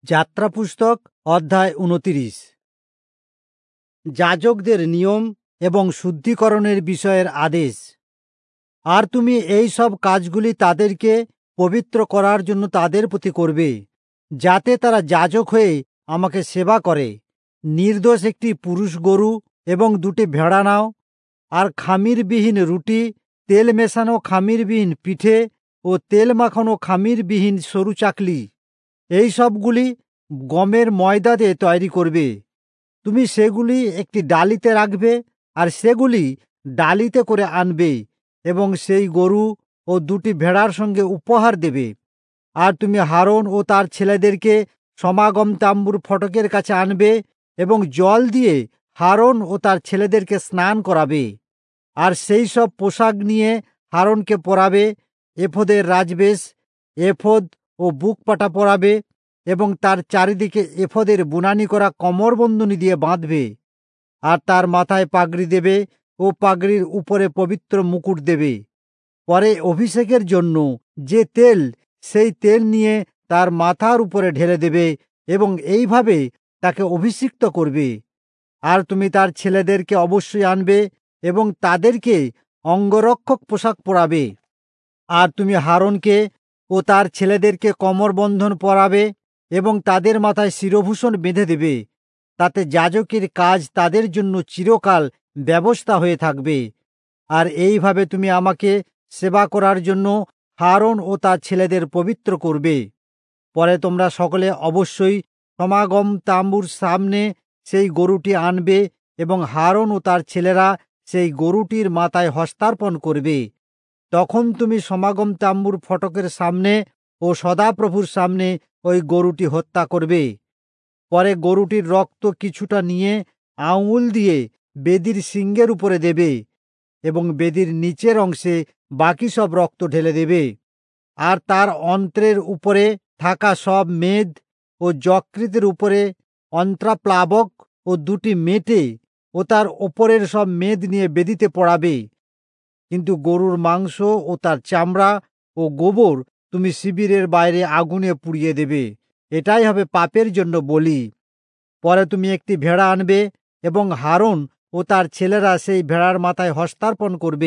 যাত্রা পুস্তক অধ্যায় ২৯। যাজকদের নিয়ম এবং শুদ্ধিকরণের বিষয়ের আদেশ। আর তুমি এই সব কাজগুলি তাদেরকে পবিত্র করার জন্য তাদের প্রতি করবে, যাতে তারা যাজক হয়ে আমাকে সেবা করে। নির্দোষ একটি পুরুষ গরু এবং 2টি ভেড়া নাও, আর খামিরবিহীন রুটি, তেল মেশানো খামিরবিহীন পিঠে ও তেল মাখানো খামিরবিহীন সরু চাকলি, এই সবগুলি গমের ময়দা দিয়ে তৈরি করবে। তুমি সেগুলি একটি ডালিতে রাখবে, আর সেগুলি ডালিতে করে আনবে এবং সেই গরু ও 2টি ভেড়ার সঙ্গে উপহার দেবে। আর তুমি হারন ও তার ছেলেদেরকে সমাগম তাম্বুর ফটকের কাছে আনবে এবং জল দিয়ে হারন ও তার ছেলেদেরকে স্নান করাবে। আর সেই সব পোশাক নিয়ে হারনকে পরাবে, এফোদের রাজবেশ, এফোদ ও বুকপাটা পরাবে এবং তার চারিদিকে এফোদের বুনানি করা কমরবন্ধনী দিয়ে বাঁধবে। আর তার মাথায় পাগড়ি দেবে ও পাগড়ির উপরে পবিত্র মুকুট দেবে। পরে অভিষেকের জন্য যে তেল, সেই তেল নিয়ে তার মাথার উপরে ঢেলে দেবে এবং এইভাবে তাকে অভিষিক্ত করবে। আর তুমি তার ছেলেদেরকে অবশ্যই আনবে এবং তাদেরকে অঙ্গরক্ষক পোশাক পরাবে। আর তুমি হারনকে ও তার ছেলেদেরকে কোমরবন্ধন পরাবে এবং তাদের মাথায় শিরভূষণ বেঁধে দেবে। তাতে যাজকের কাজ তাদের জন্য চিরকাল ব্যবস্থা হয়ে থাকবে। আর এইভাবে তুমি আমাকে সেবা করার জন্য হারন ও তার ছেলেদের পবিত্র করবে। পরে তোমরা সকলে অবশ্যই সমাগম তাম্বুর সামনে সেই গরুটি আনবে এবং হারন ও তার ছেলেরা সেই গরুটির মাথায় হস্তার্পণ করবে। তখন তুমি সমাগম তাম্বুর ফটকের সামনে ও সদাপ্রভুর সামনে ওই গরুটি হত্যা করবে। পরে গরুটির রক্ত কিছুটা নিয়ে আঙুল দিয়ে বেদির সিংহের উপরে দেবে এবং বেদির নিচের অংশে বাকি সব রক্ত ঢেলে দেবে। আর তার অন্ত্রের উপরে থাকা সব মেদ ও যকৃতের উপরে অন্ত্রাপ্লাবক ও 2টি মেটে ও তার ওপরের সব মেদ নিয়ে বেদিতে পড়াবে। কিন্তু গরুর মাংস ও তার চামড়া ও গোবর তুমি শিবিরের বাইরে আগুনে পুড়িয়ে দেবে। এটাই হবে পাপের জন্য বলি। পরে তুমি একটি ভেড়া আনবে এবং হারন ও তার ছেলেরা সেই ভেড়ার মাথায় হস্তার্পণ করবে।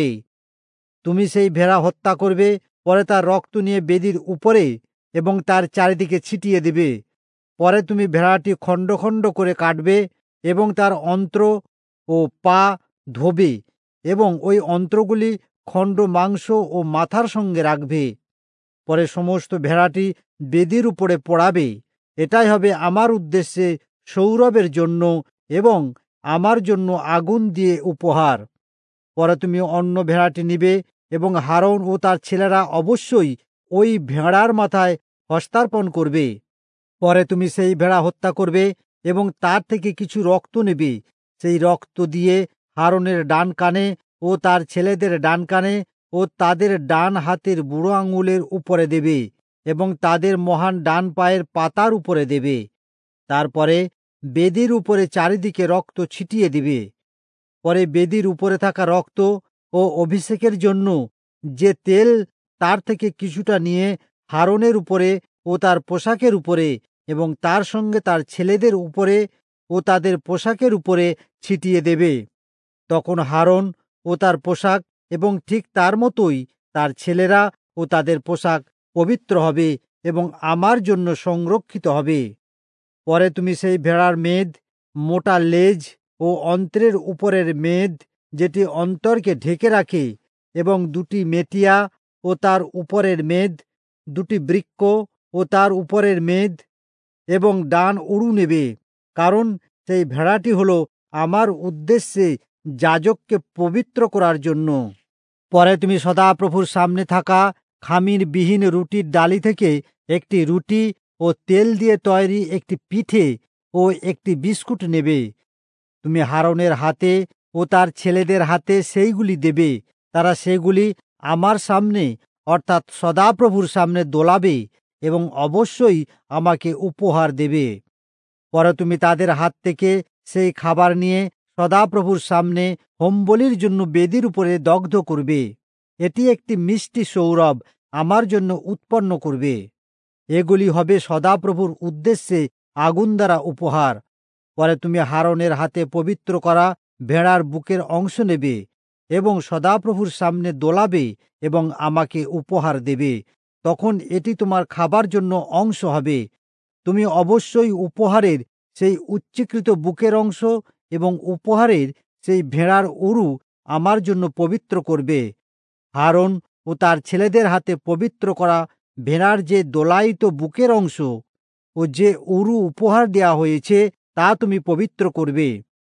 তুমি সেই ভেড়া হত্যা করবে, পরে তার রক্ত নিয়ে বেদির উপরে এবং তার চারিদিকে ছিটিয়ে দেবে। পরে তুমি ভেড়াটি খণ্ড খণ্ড করে কাটবে এবং তার অন্ত্র ও পা ধোবে এবং ওই অন্ত্রগুলি খণ্ড মাংস ও মাথার সঙ্গে রাখবে। পরে সমস্ত ভেড়াটি বেদির উপরে পোড়াবে। এটাই হবে আমার উদ্দেশ্যে সৌরভের জন্য এবং আমার জন্য আগুন দিয়ে উপহার। পরে তুমি অন্য ভেড়াটি নিবে এবং হারন ও তার ছেলেরা অবশ্যই ওই ভেড়ার মাথায় হস্তার্পণ করবে। পরে তুমি সেই ভেড়া হত্যা করবে এবং তার থেকে কিছু রক্ত নেবে। সেই রক্ত দিয়ে হারনের ডান কানে ও তার ছেলেদের ডান কানে ও তাদের ডান হাতের বুড়ো আঙুলের উপরে দেবে এবং তাদের মহান ডান পায়ের পাতার উপরে দেবে। তারপরে বেদির উপরে চারিদিকে রক্ত ছিটিয়ে দিবে। পরে বেদির উপরে থাকা রক্ত ও অভিষেকের জন্য যে তেল, তার থেকে কিছুটা নিয়ে হারনের উপরে ও তার পোশাকের উপরে এবং তার সঙ্গে তার ছেলেদের উপরে ও তাদের পোশাকের উপরে ছিটিয়ে দেবে। তখন হারন ও তার পোশাক এবং ঠিক তার মতোই তার ছেলেরা ও তাদের পোশাক পবিত্র হবে এবং আমার জন্য সংরক্ষিত হবে। পরে তুমি সেই ভেড়ার মেদ, মোটা লেজ ও অন্ত্রের উপরের মেদ, যেটি অন্তরকে ঢেকে রাখে, এবং 2টি মেটিয়া ও তার উপরের মেদ, 2টি বৃক্ক ও তার উপরের মেদ এবং ডান উড়ু নেবে, কারণ সেই ভেড়াটি হলো আমার উদ্দেশ্যে যাজককে পবিত্র করার জন্য। পরে তুমি সদাপ্রভুর সামনে থাকা খামিরবিহীন রুটির ডালি থেকে একটি রুটি ও তেল দিয়ে তৈরি একটি পিঠে ও একটি বিস্কুট নেবে। তুমি হারনের হাতে ও তার ছেলেদের হাতে সেইগুলি দেবে। তারা সেগুলি আমার সামনে অর্থাৎ সদাপ্রভুর সামনে দোলাবে এবং অবশ্যই আমাকে উপহার দেবে। পরে তুমি তাদের হাত থেকে সেই খাবার নিয়ে সদাপ্রভুর সামনে হোমবলির জন্য বেদির উপরে দগ্ধ করবে। এটি একটি মিষ্টি সৌরভ আমার জন্য উৎপন্ন করবে। এগুলি হবে সদাপ্রভুর উদ্দেশ্যে আগুন দ্বারা উপহার। পরে তুমি হারনের হাতে পবিত্র করা ভেড়ার বুকের অংশ নেবে এবং সদাপ্রভুর সামনে দোলাবে এবং আমাকে উপহার দেবে। তখন এটি তোমার খাবার জন্য অংশ হবে। তুমি অবশ্যই উপহারের সেই উচ্চীকৃত বুকের অংশ এবং উপহারের সেই ভেড়ার উরু আমার জন্য পবিত্র করবে। হারন ও তার ছেলেদের হাতে পবিত্র করা ভেড়ার যে দোলায়িত বুকের অংশ ও যে উরু উপহার দেওয়া হয়েছে তা তুমি পবিত্র করবে।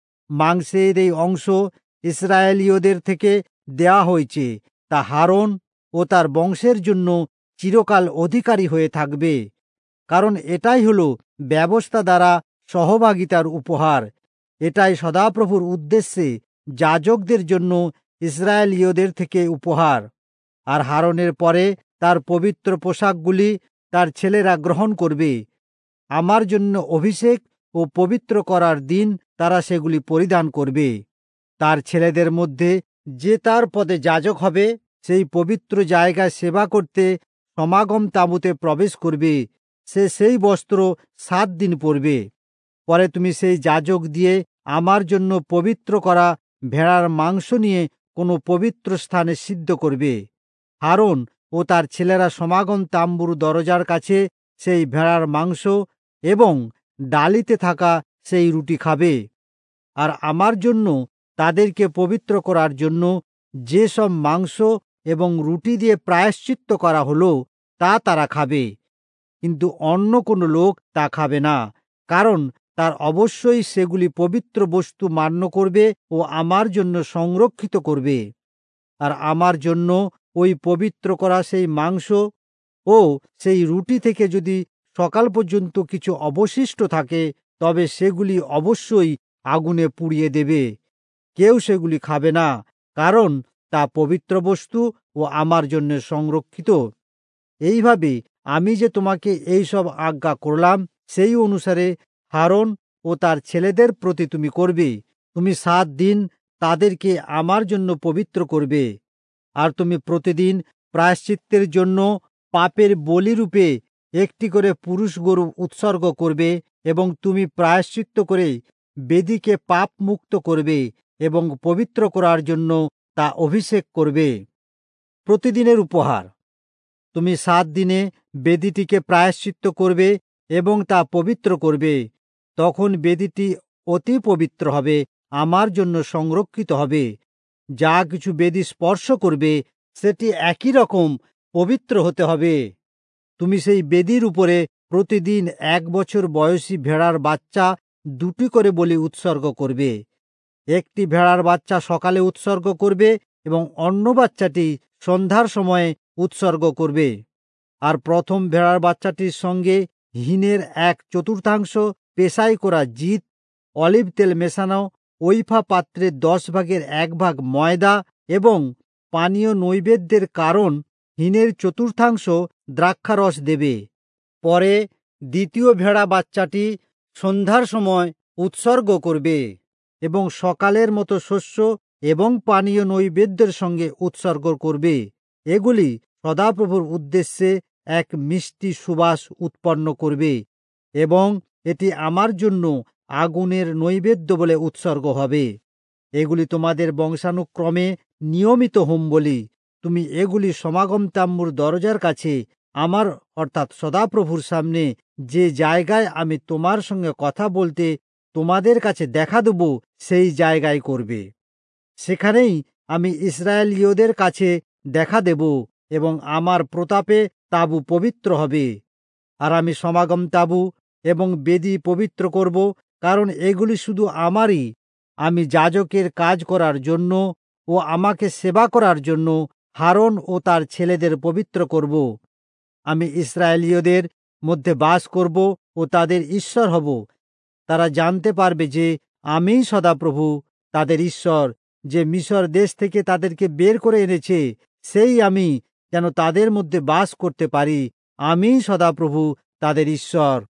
মাংসের এই অংশ ইসরায়েলীয়দের থেকে দেয়া হয়েছে, তা হারন ও তার বংশের জন্য চিরকাল অধিকারী হয়ে থাকবে, কারণ এটাই হলো ব্যবস্থা দ্বারা সহভাগিতার উপহার। এটাই সদাপ্রভুর উদ্দেশ্যে যাজকদের জন্য ইসরায়েলীয়দের থেকে উপহার। আর হারনের পরে তার পবিত্র পোশাকগুলি তার ছেলেরা গ্রহণ করবে। আমার জন্য অভিষেক ও পবিত্র করার দিন তারা সেগুলি পরিধান করবে। তার ছেলেদের মধ্যে যে তার পদে যাজক হবে সেই পবিত্র জায়গায় সেবা করতে সমাগম তাঁবুতে প্রবেশ করবে। সে সেই বস্ত্র 7 দিন পরবে। পরে তুমি সেই যাজক দিয়ে আমার জন্য পবিত্র করা ভেড়ার মাংস নিয়ে কোনো পবিত্র স্থানে সিদ্ধ করবে। হারন ও তার ছেলেরা সমাগম তাম্বুর দরজার কাছে সেই ভেড়ার মাংস এবং ডালিতে থাকা সেই রুটি খাবে। আর আমার জন্য তাদেরকে পবিত্র করার জন্য যে সব মাংস এবং রুটি দিয়ে প্রায়শ্চিত্ত করা হলো তা তারা খাবে, কিন্তু অন্য কোনো লোক তা খাবে না, কারণ তার অবশ্যই সেগুলি পবিত্র বস্তু মান্য করবে ও আমার জন্য সংরক্ষিত করবে। আর আমার জন্য ওই পবিত্র করা সেই মাংস ও সেই রুটি থেকে যদি সকাল পর্যন্ত কিছু অবশিষ্ট থাকে তবে সেগুলি অবশ্যই আগুনে পুড়িয়ে দেবে। কেউ সেগুলি খাবে না, কারণ তা পবিত্র বস্তু ও আমার জন্য সংরক্ষিত। এইভাবে আমি যে তোমাকে এই সব আজ্ঞা করলাম সেই অনুসারে হারন ও তার ছেলেদের প্রতি তুমি করবে। তুমি 7 দিন তাদেরকে আমার জন্য পবিত্র করবে। আর তুমি প্রতিদিন প্রায়শ্চিত্তের জন্য পাপের বলিরূপে একটি করে পুরুষ গরু উৎসর্গ করবে এবং তুমি প্রায়শ্চিত্ত করে বেদীকে পাপ মুক্ত করবে এবং পবিত্র করার জন্য তা অভিষেক করবে। প্রতিদিনের উপহার। তুমি 7 দিনে বেদীটিকে প্রায়শ্চিত্ত করবে এবং তা পবিত্র করবে। তখন বেদীটি অতি পবিত্র হবে, আমার জন্য সংরক্ষিত হবে। যা কিছু বেদী স্পর্শ করবে সেটি একই রকম পবিত্র হতে হবে। তুমি সেই বেদীর উপরে প্রতিদিন 1 বছর বয়সী ভেড়ার বাচ্চা 2টি করে বলি উৎসর্গ করবে। একটি ভেড়ার বাচ্চা সকালে উৎসর্গ করবে এবং অন্য বাচ্চাটি সন্ধ্যার সময়ে উৎসর্গ করবে। আর প্রথম ভেড়ার বাচ্চাটির সঙ্গে হিনের 1/4 পেশাই করা জিত, অলিভ তেল মেশানো ঐফা পাত্রে 10 ভাগের 1 ভাগ ময়দা এবং পানীয় নৈবেদ্যের কারণ হিনের 1/4 দ্রাক্ষারস দেবে। পরে দ্বিতীয় ভেড়া বাচ্চাটি সন্ধ্যার সময় উৎসর্গ করবে এবং সকালের মতো শস্য এবং পানীয় নৈবেদ্যের সঙ্গে উৎসর্গ করবে। এগুলি সদাপ্রভুর উদ্দেশ্যে এক মিষ্টি সুবাস উৎপন্ন করবে এবং এটি আমার জন্য আগুনের নৈবেদ্য বলে উৎসর্গ হবে। এগুলি তোমাদের বংশানুক্রমে নিয়মিত হোম বলি। তুমি এগুলি সমাগম তাম্বুর দরজার কাছে আমার অর্থাৎ সদাপ্রভুর সামনে যে জায়গায় আমি তোমার সঙ্গে কথা বলতে তোমাদের কাছে দেখা দেব সেই জায়গায় করবে। সেখানেই আমি ইসরায়েলীয়দের কাছে দেখা দেব এবং আমার প্রতাপে তাঁবু পবিত্র হবে। আর আমি সমাগম তাঁবু এবং বেদী পবিত্র করব, কারণ এগুলি শুধু আমারই। আমি যাজকের কাজ করার জন্য ও আমাকে সেবা করার জন্য হারন ও তার ছেলেদের পবিত্র করব। আমি ইসরায়েলীয়দের মধ্যে বাস করব ও তাদের ঈশ্বর হব। তারা জানতে পারবে যে আমিই সদাপ্রভু তাদের ঈশ্বর, যে মিশর দেশ থেকে তাদেরকে বের করে এনেছে, সেই আমি, যেন তাদের মধ্যে বাস করতে পারি। আমিই সদাপ্রভু তাদের ঈশ্বর।